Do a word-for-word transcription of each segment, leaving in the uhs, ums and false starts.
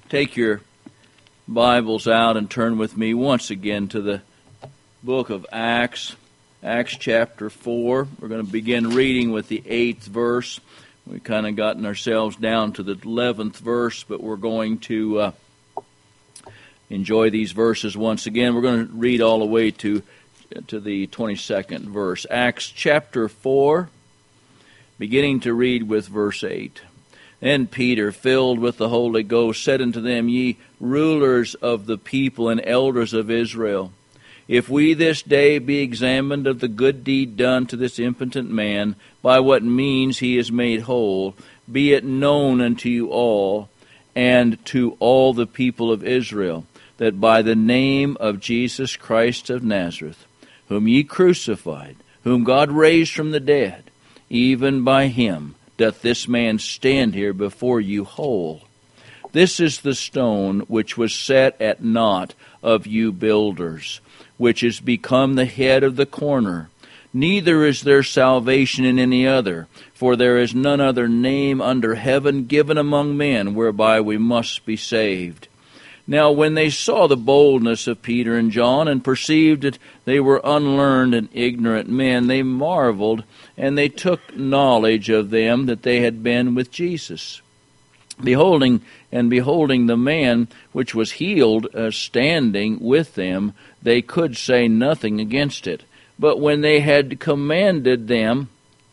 take your Bibles out and turn with me once again to the book of Acts, Acts chapter four. We're going to begin reading with the eighth verse. We've kind of gotten ourselves down to the eleventh verse, but we're going to uh, enjoy these verses once again. We're going to read all the way to, to the twenty-second verse. Acts chapter four, beginning to read with verse eight. Then Peter, filled with the Holy Ghost, said unto them, Ye rulers of the people and elders of Israel, if we this day be examined of the good deed done to this impotent man, by what means he is made whole, be it known unto you all, and to all the people of Israel, that by the name of Jesus Christ of Nazareth, whom ye crucified, whom God raised from the dead, even by him doth this man stand here before you whole. This is the stone which was set at naught of you builders, which is become the head of the corner. Neither is there salvation in any other, for there is none other name under heaven given among men whereby we must be saved. Now when they saw the boldness of Peter and John, and perceived that they were unlearned and ignorant men, they marveled, and they took knowledge of them that they had been with Jesus. Beholding and beholding the man which was healed uh, standing with them, they could say nothing against it. But when they had commanded them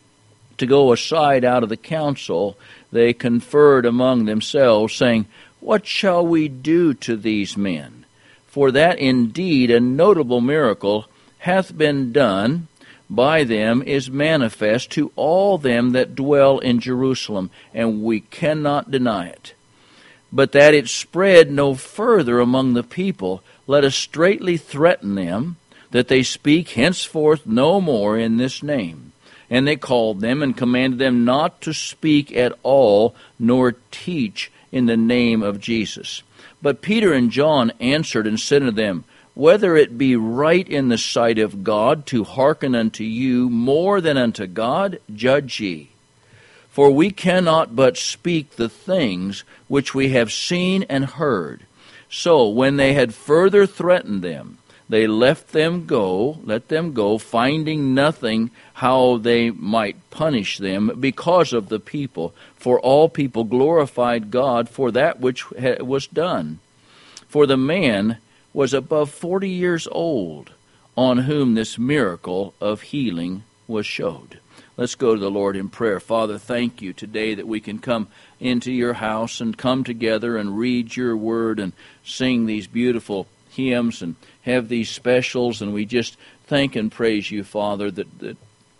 to go aside out of the council, they conferred among themselves, saying, What shall we do to these men? For that indeed a notable miracle hath been done by them is manifest to all them that dwell in Jerusalem, and we cannot deny it. But that it spread no further among the people, let us straitly threaten them, that they speak henceforth no more in this name. And they called them and commanded them not to speak at all, nor teach in the name of Jesus. But Peter and John answered and said unto them, Whether it be right in the sight of God to hearken unto you more than unto God, judge ye. For we cannot but speak the things which we have seen and heard. So when they had further threatened them, they left them go, let them go, finding nothing how they might punish them because of the people. For all people glorified God for that which was done. For the man was above forty years old, on whom this miracle of healing was showed. Let's go to the Lord in prayer. Father, thank you today that we can come into your house and come together and read your word and sing these beautiful hymns and have these specials, and we just thank and praise you, Father, that, that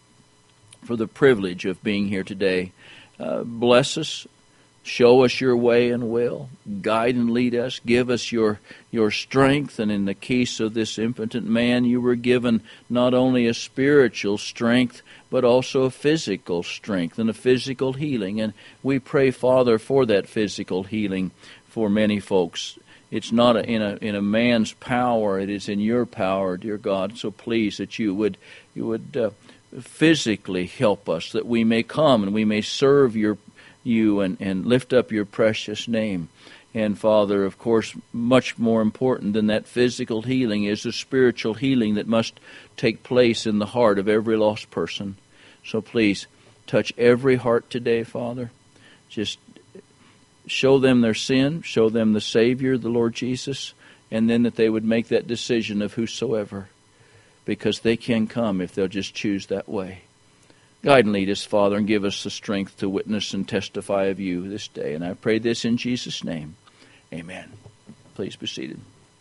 for the privilege of being here today. Uh, bless us, show us your way and will, guide and lead us, give us your your strength, and in the case of this impotent man, you were given not only a spiritual strength, but also a physical strength and a physical healing, and we pray, Father, for that physical healing for many folks. It's not a, in a in a man's power; it is in your power, dear God. So please that you would you would uh, physically help us, that we may come and we may serve your you and, and lift up your precious name. And Father, of course, much more important than that physical healing is the spiritual healing that must take place in the heart of every lost person. So please touch every heart today, Father. Just show them their sin, show them the Savior, the Lord Jesus, and then that they would make that decision of whosoever, because they can come if they'll just choose that way. Guide and lead us, Father, and give us the strength to witness and testify of you this day. And I pray this in Jesus' name. Amen. Please be seated.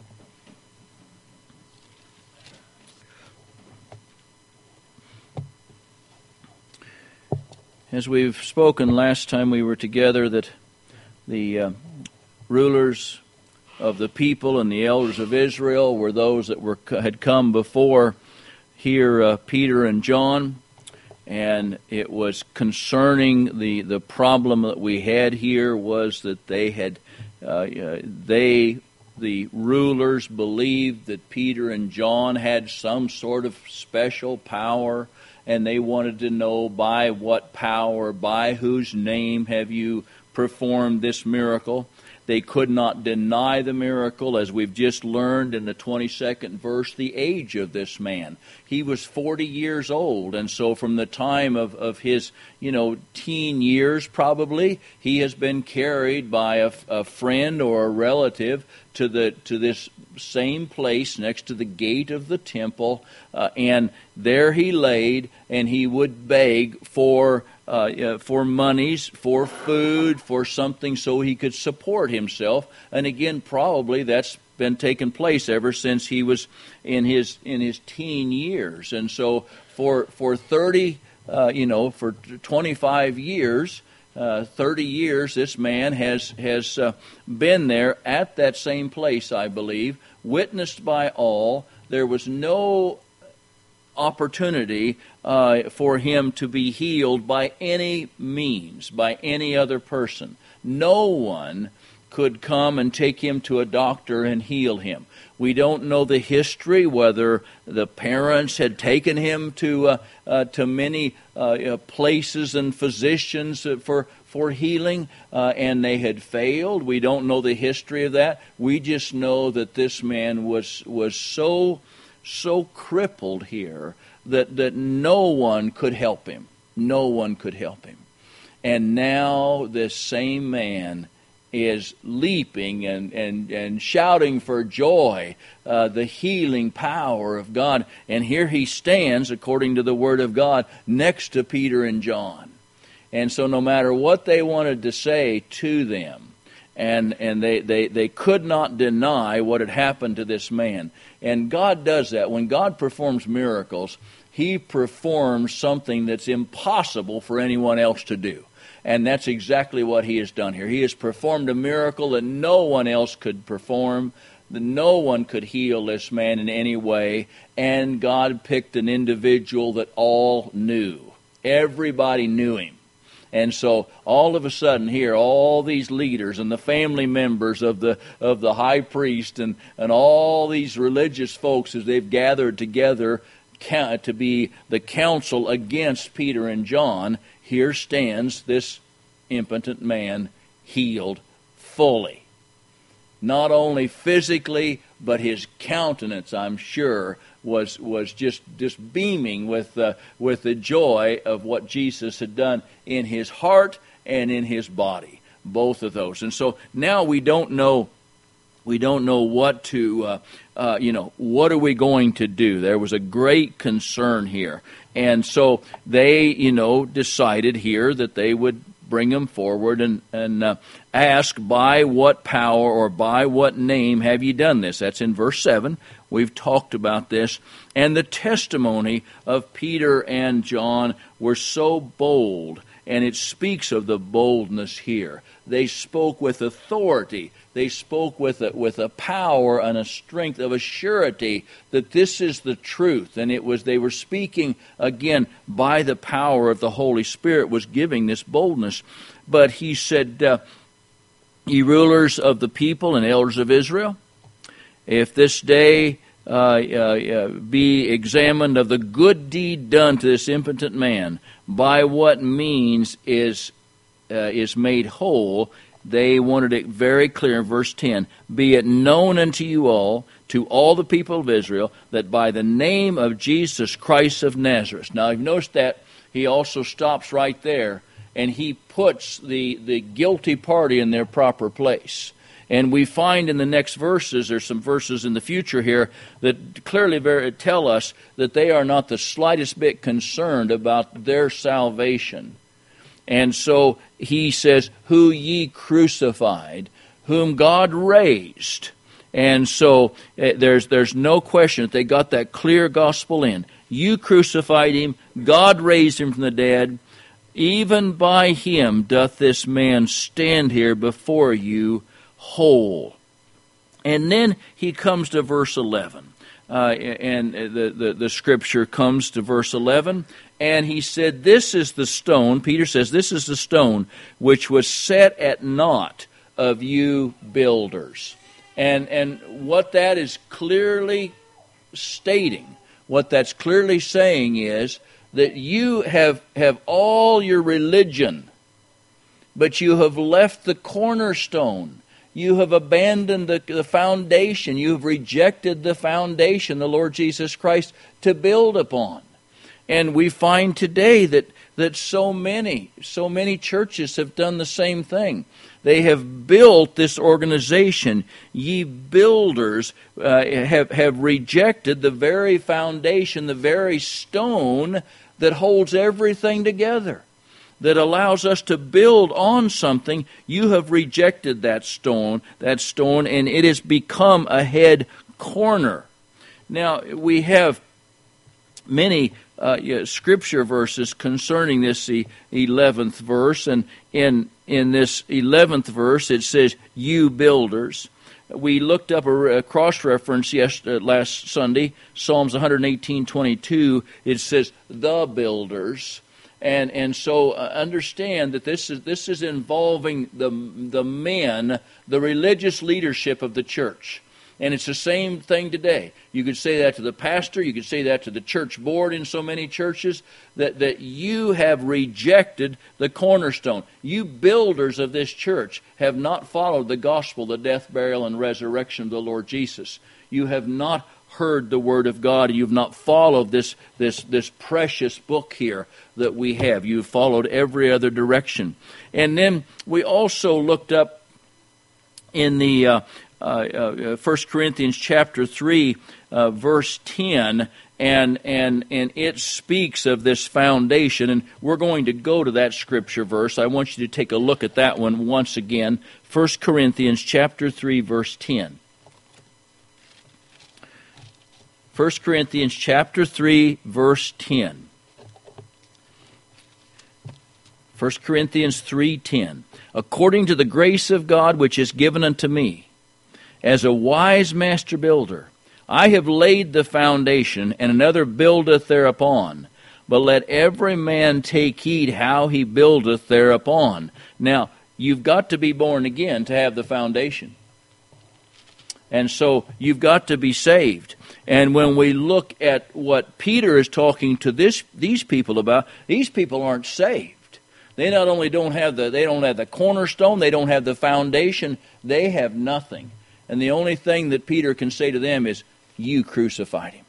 As we've spoken last time we were together, that the uh, rulers of the people and the elders of Israel were those that were had come before here, uh, Peter and John, and it was concerning the the problem that we had here was that they had uh, they the rulers believed that Peter and John had some sort of special power, and they wanted to know by what power, by whose name have you performed this miracle. They could not deny the miracle, as we've just learned in the twenty-second verse, the age of this man. He was forty years old, and so from the time of, of his, you know, teen years probably, he has been carried by a, a friend or a relative to the to this same place next to the gate of the temple, uh, and there he laid, and he would beg for uh, uh, for monies, for food, for something so he could support himself. And again, probably that's been taking place ever since he was in his in his teen years. And so for for thirty, uh, you know, for twenty-five years. Uh, thirty years, this man has has uh, been there at that same place, I believe, witnessed by all. There was no opportunity uh, for him to be healed by any means, by any other person. No one could come and take him to a doctor and heal him. We don't know the history, whether the parents had taken him to uh, uh, to many uh, uh, places and physicians for for healing, uh, and they had failed. We don't know the history of that. We just know that this man was was so so crippled here that that no one could help him. No one could help him. And now this same man is leaping and, and, and shouting for joy, uh, the healing power of God. And here he stands, according to the Word of God, next to Peter and John. And so no matter what they wanted to say to them, and, and they, they, they could not deny what had happened to this man. And God does that. When God performs miracles, He performs something that's impossible for anyone else to do. And that's exactly what He has done here. He has performed a miracle that no one else could perform. That no one could heal this man in any way. And God picked an individual that all knew. Everybody knew him. And so all of a sudden here, all these leaders and the family members of the of the high priest and, and all these religious folks, as they've gathered together to be the council against Peter and John, here stands this impotent man healed fully. Not only physically, but his countenance, I'm sure, was was just, just beaming with uh, with the joy of what Jesus had done in his heart and in his body. Both of those. And so now we don't know we don't know what to uh, uh, you know what are we going to do. There was a great concern here. And so they, you know, decided here that they would bring him forward and, and uh, ask, by what power or by what name have you done this? That's in verse seven. We've talked about this. And the testimony of Peter and John were so bold, and it speaks of the boldness here. They spoke with authority. They spoke with a, with a power and a strength of a surety that this is the truth. And it was they were speaking, again, by the power of the Holy Spirit was giving this boldness. But he said, uh, ye rulers of the people and elders of Israel, if this day uh, uh, be examined of the good deed done to this impotent man, by what means is uh, is made whole, they wanted it very clear in verse ten, be it known unto you all, to all the people of Israel, that by the name of Jesus Christ of Nazareth. Now, you've noticed that he also stops right there, and he puts the, the guilty party in their proper place. And we find in the next verses, there's some verses in the future here that clearly very, tell us that they are not the slightest bit concerned about their salvation. And so he says, who ye crucified, whom God raised. And so uh, there's there's no question that they got that clear gospel in. You crucified him, God raised him from the dead. Even by him doth this man stand here before you whole. And then he comes to verse eleven. Uh, and the, the, the scripture comes to verse eleven. And he said, this is the stone, Peter says, this is the stone which was set at naught of you builders. And and what that is clearly stating, what that's clearly saying is that you have, have all your religion, but you have left the cornerstone. You have abandoned the, the foundation. You have rejected the foundation, the Lord Jesus Christ, to build upon. And we find today that, that so many, so many churches have done the same thing. They have built this organization. Ye builders uh, have, have rejected the very foundation, the very stone that holds everything together, that allows us to build on something. You have rejected that stone, that stone, and it has become a head corner. Now, we have many uh, yeah, scripture verses concerning this eleventh verse, and in in this eleventh verse it says, "You builders." We looked up a, a cross-reference yes, uh, last Sunday, Psalms one eighteen twenty-two. It says, "The builders." And and so uh, understand that this is this is involving the the men, the religious leadership of the church. And it's the same thing today. You could say that to the pastor, you could say that to the church board in so many churches, that, that you have rejected the cornerstone. You builders of this church have not followed the gospel, the death, burial, and resurrection of the Lord Jesus. You have not heard the word of God. You've not followed this, this, this precious book here that we have. You've followed every other direction. And then we also looked up in the uh, uh, uh, First Corinthians chapter three, uh, verse ten, and and and it speaks of this foundation. And we're going to go to that scripture verse. I want you to take a look at that one once again. First Corinthians chapter three, verse ten. First Corinthians chapter three, verse ten. First Corinthians three ten. According to the grace of God which is given unto me, as a wise master builder, I have laid the foundation, and another buildeth thereupon. But let every man take heed how he buildeth thereupon. Now, you've got to be born again to have the foundation. And so you've got to be saved. And when we look at what Peter is talking to this these people about, these people aren't saved. They not only don't have the they don't have the cornerstone, they don't have the foundation, they have nothing. And the only thing that Peter can say to them is, you crucified him.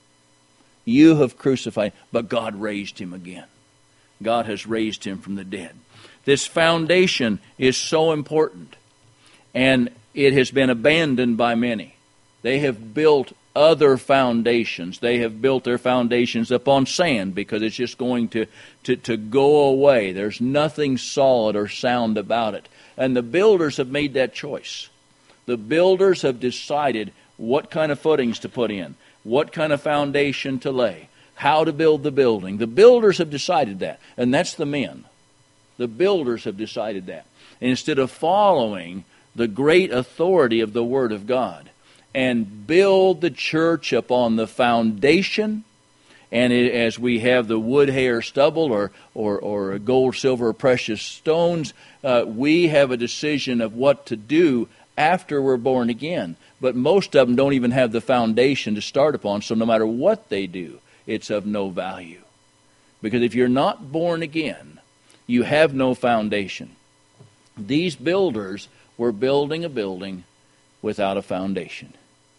You have crucified him, but God raised him again. God has raised him from the dead. This foundation is so important, and it has been abandoned by many. They have built other foundations. They have built their foundations upon sand because it's just going to, to, to go away. There's nothing solid or sound about it. And the builders have made that choice. The builders have decided what kind of footings to put in, what kind of foundation to lay, how to build the building. The builders have decided that, and that's the men. The builders have decided that. And instead of following the great authority of the Word of God and build the church upon the foundation, and it, as we have the wood, hair, stubble, or, or, or gold, silver, or precious stones, uh, we have a decision of what to do after we're born again. But most of them don't even have the foundation to start upon, so no matter what they do, it's of no value. Because if you're not born again, you have no foundation. These builders were building a building without a foundation.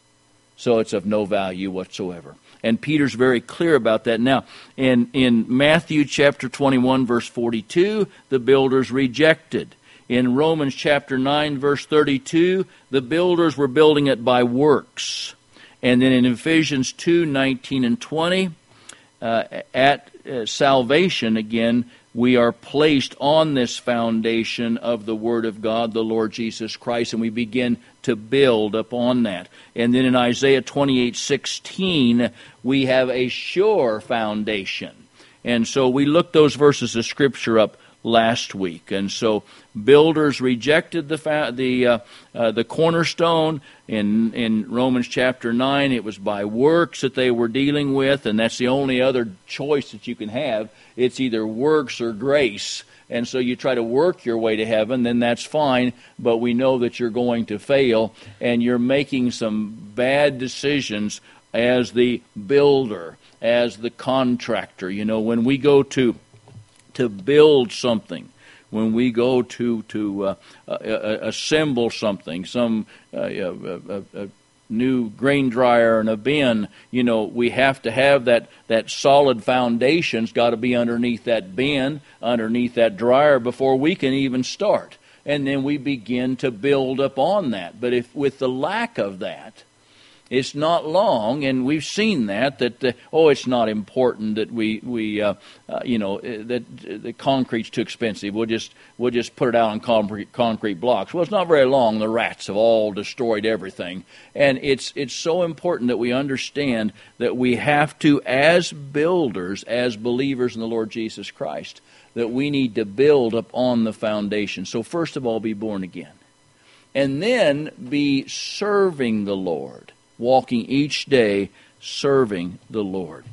So it's of no value whatsoever. And Peter's very clear about that. Now, in, in Matthew chapter twenty-one, verse forty-two, the builders rejected. In Romans chapter nine, verse thirty-two, the builders were building it by works. And then in Ephesians two, nineteen and twenty, uh, at uh, salvation, again, we are placed on this foundation of the Word of God, the Lord Jesus Christ, and we begin to build upon that. And then in Isaiah twenty-eight, sixteen, we have a sure foundation. And so we looked those verses of Scripture up last week. And so builders rejected the fa- the uh, uh, the cornerstone. In in Romans chapter nine, it was by works that they were dealing with, and that's the only other choice that you can have. It's either works or grace. And so you try to work your way to heaven, then that's fine, but we know that you're going to fail, and you're making some bad decisions as the builder, as the contractor. You know, when we go to to build something, when we go to to uh, uh, assemble something, some uh, uh, uh, uh, new grain dryer and a bin, you know, we have to have that, that solid foundation's got to be underneath that bin, underneath that dryer before we can even start. And then we begin to build upon that. But if with the lack of that, it's not long, and we've seen that, that, uh, oh, it's not important that we, we uh, uh, you know, that the concrete's too expensive. We'll just we'll just put it out on concrete, concrete blocks. Well, it's not very long. The rats have all destroyed everything. And it's it's so important that we understand that we have to, as builders, as believers in the Lord Jesus Christ, that we need to build upon the foundation. So first of all, be born again. And then be serving the Lord. Walking each day, serving the Lord.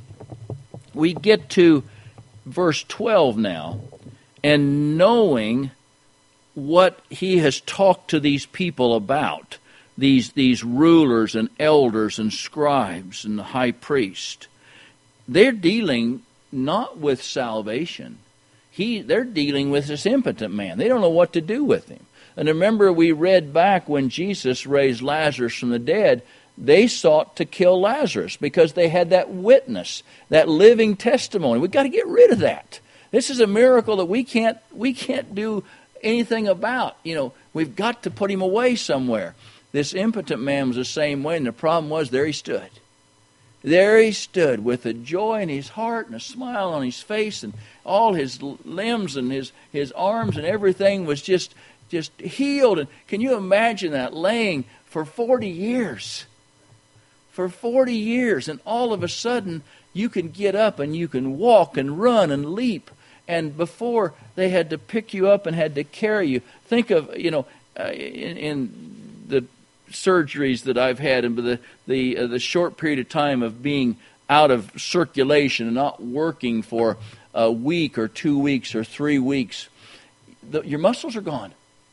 We get to verse twelve now, and knowing what he has talked to these people about, these, these rulers and elders and scribes and the high priest, they're dealing not with salvation. He, they're dealing with this impotent man. They don't know what to do with him. And remember, we read back when Jesus raised Lazarus from the dead, they sought to kill Lazarus because they had that witness, that living testimony. We've got to get rid of that. This is a miracle that we can't we can't do anything about. You know, we've got to put him away somewhere. This impotent man was the same way, and the problem was there he stood. There he stood with a joy in his heart and a smile on his face, and all his limbs and his, his arms and everything was just, just healed. And can you imagine that, laying for forty years? For forty years, and all of a sudden you can get up and you can walk and run and leap. And before they had to pick you up and had to carry you. Think of, you know, uh, in, in the surgeries that I've had and the the, uh, the short period of time of being out of circulation and not working for a week or two weeks or three weeks, the, your muscles are gone.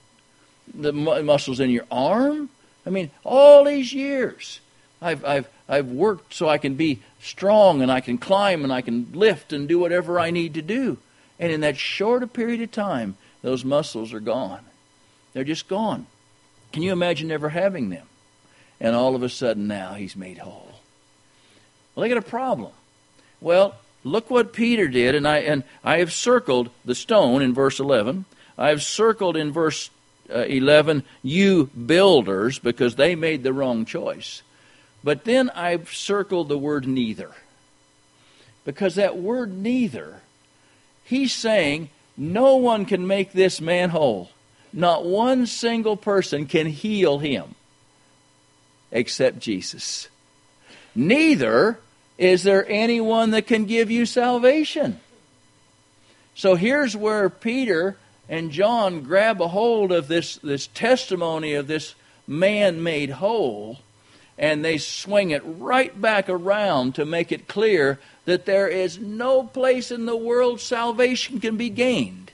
The mu- muscles in your arm. I mean, all these years. I've I've I've worked so I can be strong and I can climb and I can lift and do whatever I need to do. And in that short period of time, those muscles are gone. They're just gone. Can you imagine never having them? And all of a sudden now he's made whole. Well, they got a problem. Well, look what Peter did, and I and I have circled the stone in verse eleven. I have circled in verse uh, eleven, you builders, because they made the wrong choice. But then I've circled the word neither. Because that word neither, he's saying no one can make this man whole. Not one single person can heal him except Jesus. Neither is there anyone that can give you salvation. So here's where Peter and John grab a hold of this, this testimony of this man made whole, and they swing it right back around to make it clear that there is no place in the world salvation can be gained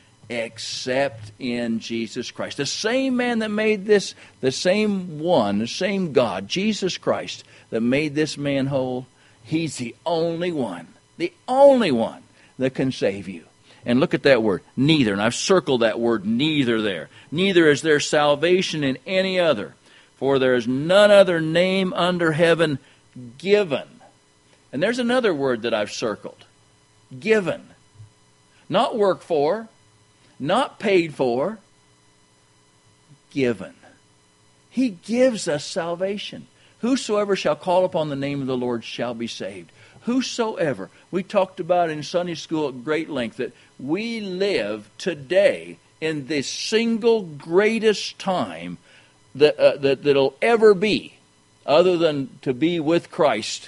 except in Jesus Christ. The same man that made this, the same one, the same God, Jesus Christ, that made this man whole, he's the only one, the only one that can save you. And look at that word, neither. And I've circled that word, neither there. Neither is there salvation in any other. For there is none other name under heaven given. And there's another word that I've circled. Given. Not worked for. Not paid for. Given. He gives us salvation. Whosoever shall call upon the name of the Lord shall be saved. Whosoever. We talked about in Sunday school at great length that we live today in this single greatest time That, uh, that that'll ever be, other than to be with Christ.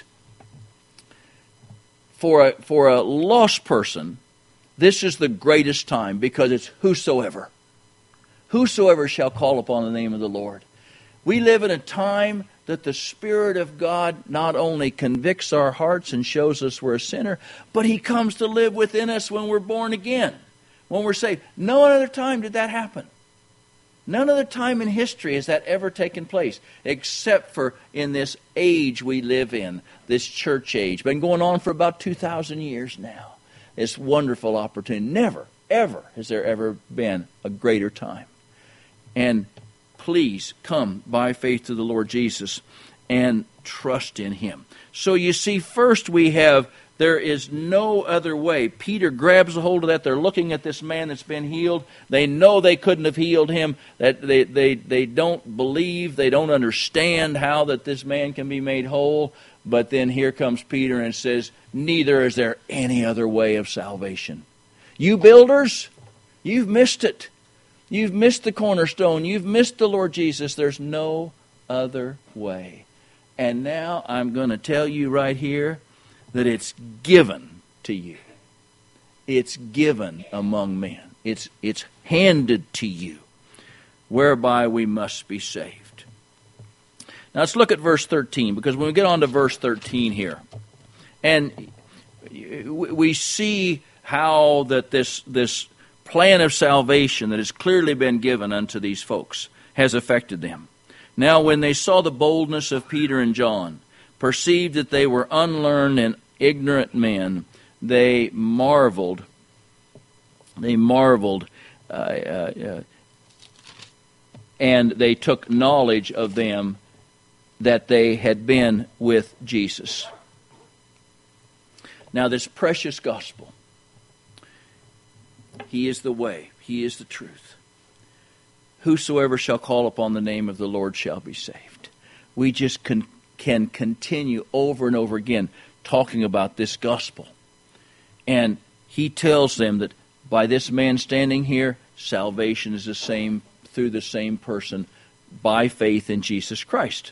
For a, for a lost person, this is the greatest time because it's whosoever. Whosoever shall call upon the name of the Lord. We live in a time that the Spirit of God not only convicts our hearts and shows us we're a sinner, but He comes to live within us when we're born again, when we're saved. No other time did that happen. None other time in history has that ever taken place, except for in this age we live in, this church age. Been going on for about two thousand years now. This wonderful opportunity. Never, ever has there ever been a greater time. And please come by faith to the Lord Jesus and trust in Him. So you see, first we have, there is no other way. Peter grabs a hold of that. They're looking at this man that's been healed. They know they couldn't have healed him. That they, they, they don't believe, they don't understand how that this man can be made whole. But then here comes Peter and says, neither is there any other way of salvation. You builders, you've missed it. You've missed the cornerstone. You've missed the Lord Jesus. There's no other way. And now I'm going to tell you right here that it's given to you. It's given among men. It's, it's handed to you, whereby we must be saved. Now let's look at verse thirteen, because when we get on to verse thirteen here, and we see how that this, this plan of salvation that has clearly been given unto these folks has affected them. Now when they saw the boldness of Peter and John, perceived that they were unlearned and ignorant men, they marveled. They marveled, uh, uh, uh, and they took knowledge of them that they had been with Jesus. Now this precious gospel, He is the way, He is the truth. Whosoever shall call upon the name of the Lord shall be saved. We just can, can continue over and over again talking about this gospel. And he tells them that by this man standing here, salvation is the same through the same person by faith in Jesus Christ.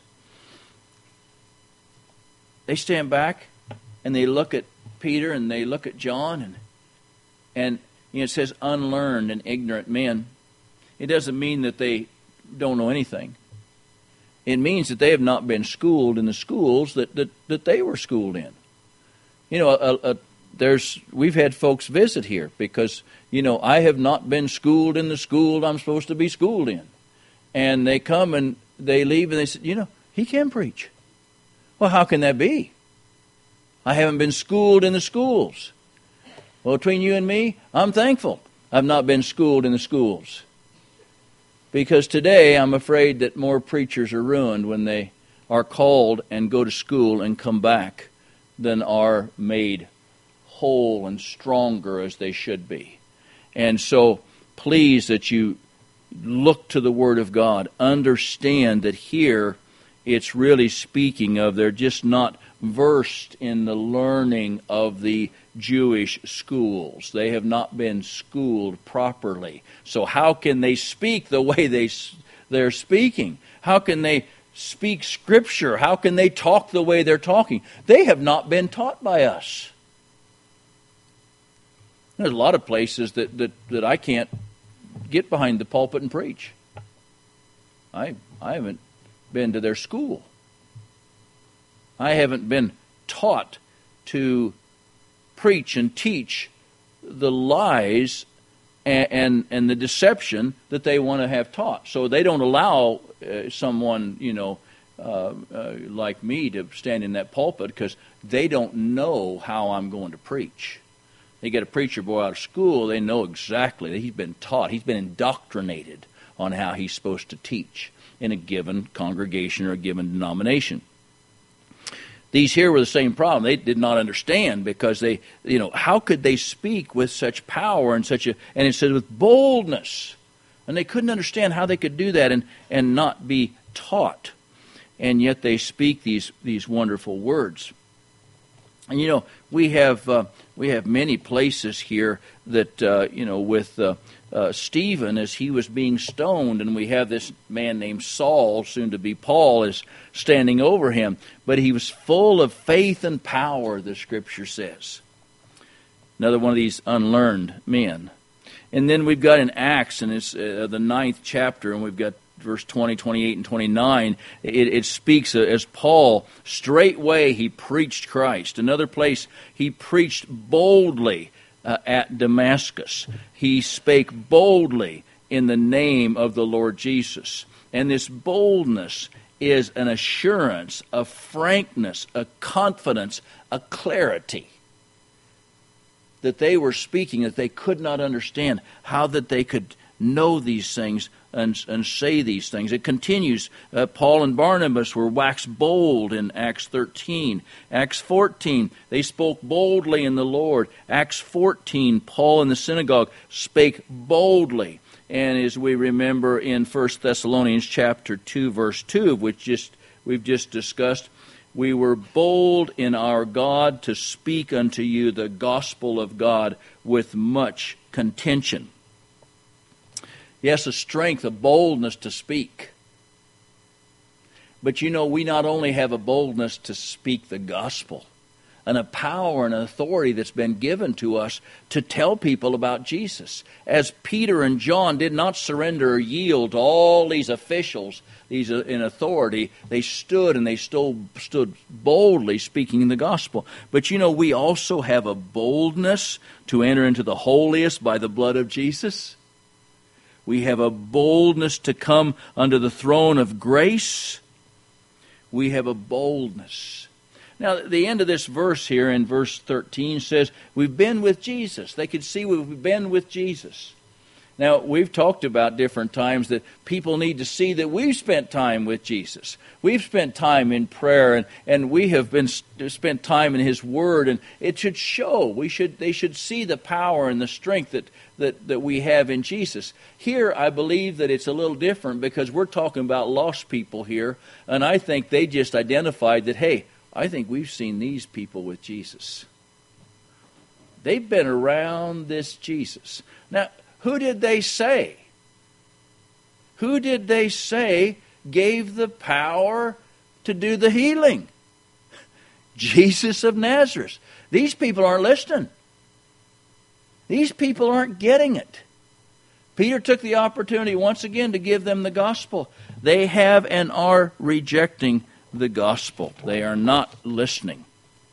They stand back and they look at Peter and they look at John, and and you know, it says unlearned and ignorant men. It doesn't mean that they don't know anything. It means that they have not been schooled in the schools that, that, that they were schooled in. You know, a, a, there's we've had folks visit here because, you know, I have not been schooled in the school I'm supposed to be schooled in. And they come and they leave and they say, you know, he can preach. Well, how can that be? I haven't been schooled in the schools. Well, between you and me, I'm thankful I've not been schooled in the schools. Because today I'm afraid that more preachers are ruined when they are called and go to school and come back than are made whole and stronger as they should be. And so please that you look to the Word of God. Understand that here it's really speaking of they're just not versed in the learning of the Jewish schools. They have not been schooled properly. So how can they speak the way they, they're speaking? How can they speak Scripture? How can they talk the way they're talking? They have not been taught by us. There's a lot of places that, that, that I can't get behind the pulpit and preach. I I haven't been to their school. I haven't been taught to preach and teach the lies and, and, and the deception that they want to have taught. So they don't allow uh, someone, you know, uh, uh, like me to stand in that pulpit because they don't know how I'm going to preach. They get a preacher boy out of school, they know exactly that he's been taught, he's been indoctrinated on how he's supposed to teach in a given congregation or a given denomination. These here were the same problem. They did not understand because they, you know, how could they speak with such power and such a, and it said with boldness. And they couldn't understand how they could do that and, and not be taught. And yet they speak these, these wonderful words. And you know, we have uh, we have many places here that uh, you know with uh, uh, Stephen as he was being stoned, and we have this man named Saul, soon to be Paul, is standing over him. But he was full of faith and power, the Scripture says. Another one of these unlearned men. And then we've got in Acts, and it's uh, the ninth chapter, and we've got verse twenty, twenty-eight, and twenty-nine, it, it speaks as Paul, straightway he preached Christ. Another place, he preached boldly uh, at Damascus. He spake boldly in the name of the Lord Jesus. And this boldness is an assurance, a frankness, a confidence, a clarity. that they were speaking that they could not understand, how that they could know these things and, and say these things. It continues. Uh, Paul and Barnabas were waxed bold in Acts thirteen. Acts fourteen, they spoke boldly in the Lord. Acts fourteen, Paul in the synagogue spake boldly. And as we remember in First Thessalonians chapter two, verse two, which just we've just discussed, we were bold in our God to speak unto you the gospel of God with much contention. Yes, a strength, a boldness to speak. But you know, we not only have a boldness to speak the gospel, and a power and an authority that's been given to us to tell people about Jesus. As Peter and John did not surrender or yield to all these officials, these in authority, they stood and they stood, stood boldly speaking the gospel. But you know, we also have a boldness to enter into the holiest by the blood of Jesus. We have a boldness to come under the throne of grace. We have a boldness. Now, the end of this verse here in verse thirteen says, we've been with Jesus. They could see we've been with Jesus. Now, we've talked about different times that people need to see that we've spent time with Jesus. We've spent time in prayer, and, and we have been spent time in His Word, and it should show. We should they should see the power and the strength that, that, that we have in Jesus. Here, I believe that it's a little different because we're talking about lost people here, and I think they just identified that, hey, I think we've seen these people with Jesus. They've been around this Jesus. Now, who did they say? Who did they say gave the power to do the healing? Jesus of Nazareth. These people aren't listening. These people aren't getting it. Peter took the opportunity once again to give them the gospel. They have and are rejecting the gospel. They are not listening.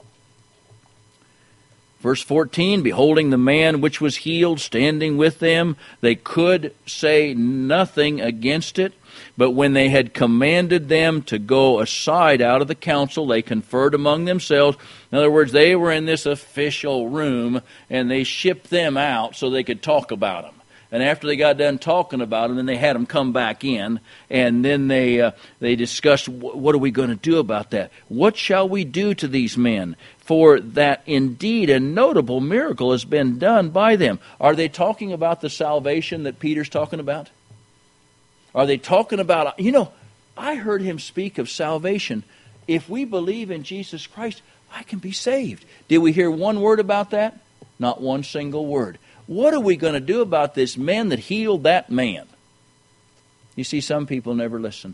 Verse fourteen, beholding the man which was healed standing with them, they could say nothing against it. But when they had commanded them to go aside out of the council, they conferred among themselves. In other words, they were in this official room, and they shipped them out so they could talk about them. And after they got done talking about them, then they had them come back in, and then they uh, they discussed, what are we going to do about that? What shall we do to these men? For that indeed a notable miracle has been done by them. Are they talking about the salvation that Peter's talking about? Are they talking about, you know, I heard him speak of salvation. If we believe in Jesus Christ, I can be saved. Did we hear one word about that? Not one single word. What are we going to do about this man that healed that man? You see, some people never listen.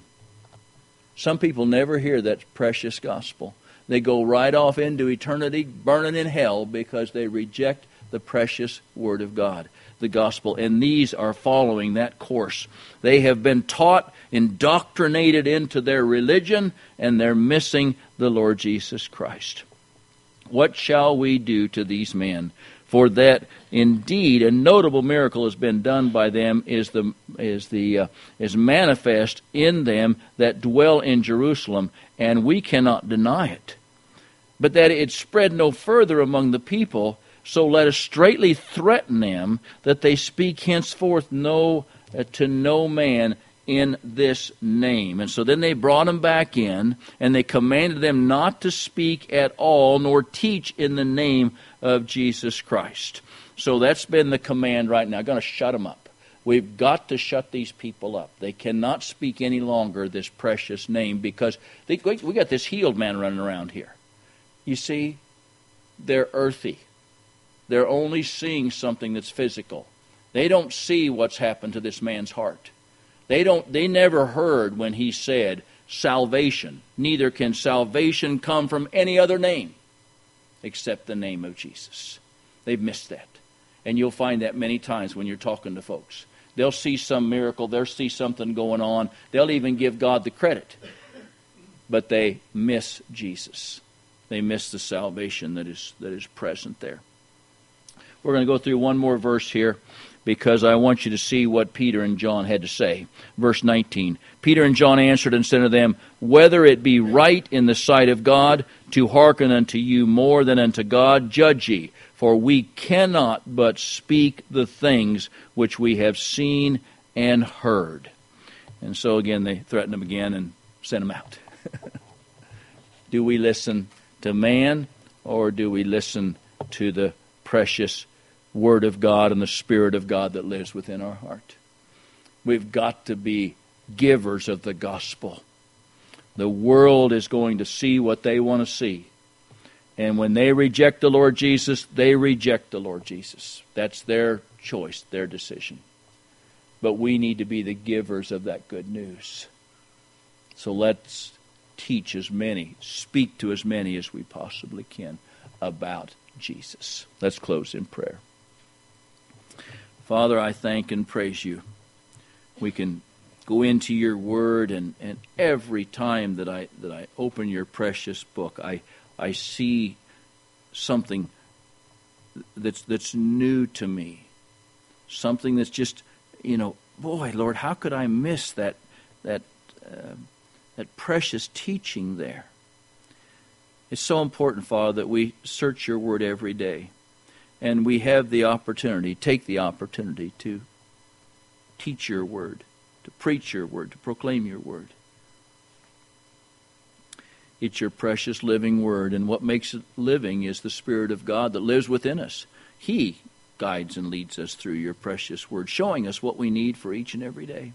Some people never hear that precious gospel. They go right off into eternity, burning in hell, because they reject the precious Word of God, the gospel. And these are following that course. They have been taught, indoctrinated into their religion, and they're missing the Lord Jesus Christ. What shall we do to these men? For that indeed a notable miracle has been done by them, is the is the uh, is manifest in them that dwell in Jerusalem, and we cannot deny it. But that it spread no further among the people, so let us straitly threaten them that they speak henceforth no uh, to no man in this name. And so then they brought them back in, and they commanded them not to speak at all, nor teach in the name of Jesus Christ. So that's been the command right now. I'm going to shut them up. We've got to shut these people up. They cannot speak any longer this precious name, because they, we got this healed man running around here. You see, they're earthy. They're only seeing something that's physical. They don't see what's happened to this man's heart. They don't. They never heard when he said salvation. Neither can salvation come from any other name except the name of Jesus. They've missed that. And you'll find that many times when you're talking to folks. They'll see some miracle. They'll see something going on. They'll even give God the credit. But they miss Jesus. They miss the salvation that is that is present there. We're going to go through one more verse here, because I want you to see what Peter and John had to say. Verse nineteen, Peter and John answered and said to them, whether it be right in the sight of God to hearken unto you more than unto God, judge ye. For we cannot but speak the things which we have seen and heard. And so again, they threatened him again and sent him out. Do we listen to man, or do we listen to the precious Word of God and the Spirit of God that lives within our heart? We've got to be givers of the gospel. The world is going to see what they want to see. And when they reject the Lord Jesus, they reject the Lord Jesus. That's their choice, their decision. But we need to be the givers of that good news. So let's teach as many, speak to as many as we possibly can about Jesus. Let's close in prayer. Father, I thank and praise you. We can go into your word, and, and every time that I that I open your precious book, I I see something that's that's new to me. Something that's just, you know, boy, Lord, how could I miss that that uh, that precious teaching there? It's so important, Father, that we search your word every day, and we have the opportunity, take the opportunity to teach your word, to preach your word, to proclaim your word. It's your precious living word, and what makes it living is the Spirit of God that lives within us. He guides and leads us through your precious word, showing us what we need for each and every day.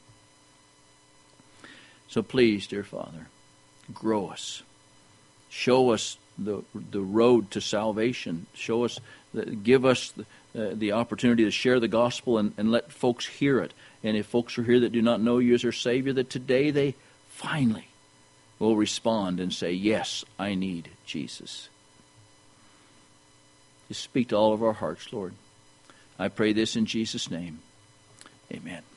So please, dear Father, grow us. Show us the the road to salvation. Show us, give us the, uh, the opportunity to share the gospel and, and let folks hear it. And if folks are here that do not know you as their Savior, that today they finally will respond and say, yes, I need Jesus. Just speak to all of our hearts, Lord. I pray this in Jesus' name. Amen.